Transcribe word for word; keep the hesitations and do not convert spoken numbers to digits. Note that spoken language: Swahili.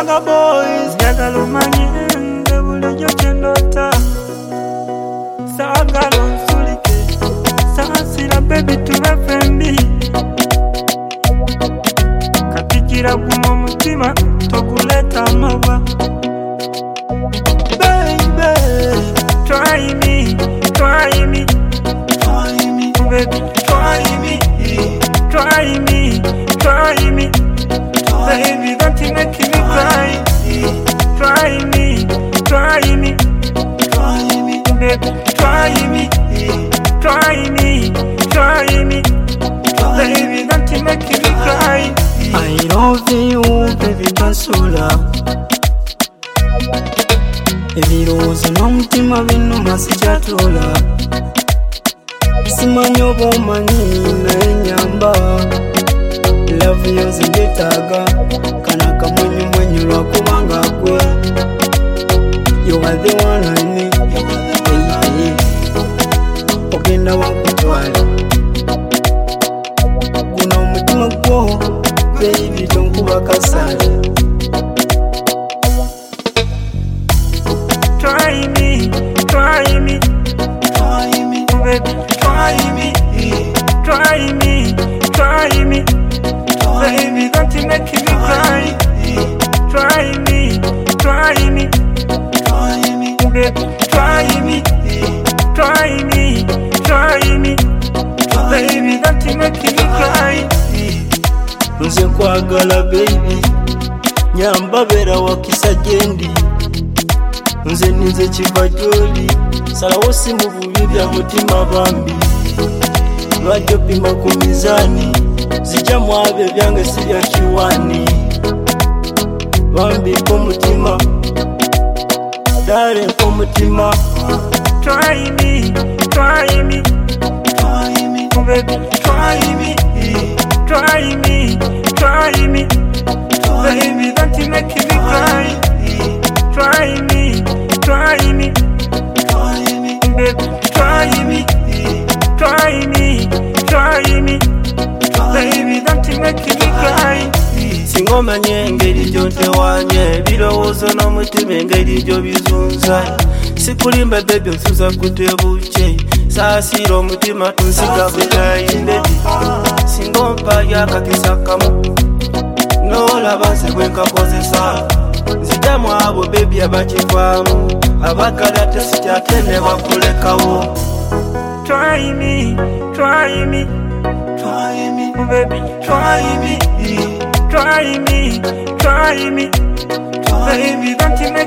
Saga boys njagala omanye nze bulijjo kye ndoota saagala onsulike saasira baby tube fembi katikira guma omutima toguleeta amabwa baby try me try me try me baby try me try me try me baby don't you make me cry try me try me try me baby try me try me try me baby don't you make me cry I love you baby basula ebirowoozo n'omutima binnuma sikyatula simanyi oba omanyi naye nyamba love yo zinjetaaga kana kamwenyumwenyu lwakubanga gwe you are the one I need baby ogenda wankutwala guno omutima gwo baby tonkuba kasale try me try me try me baby try me try me try me baby don't you make me cry try me try me try me baby try me try me try me baby don't you make me cry nze nkwagala baby nyamba beera wakisa gyendi nze nize kiva gyoli salawo si mu bubi bya mutima bambi lwajjo pima ku mizaani zijja mu abe byange si bya kiwaani bambi k'omutima dale k'omutima try me try me try me baby try me try me try me baby don't you make me cry try me try me try me baby try me try me try me baby don't you make me cry singa omanye engeri gy'ontewanye ebirowoozo n'omutima engeri gy'obizunza sikulimba bebi onsuza kutebuke saasira omutima tunsiga butayindedi singa ompayo akakisa kamu n'olaba nze bwe nkakozesa nzijamu abo bebi abakivaamu abagala tesikyate ne bakulekawo try me try me try me baby try me try me try me baby don't you make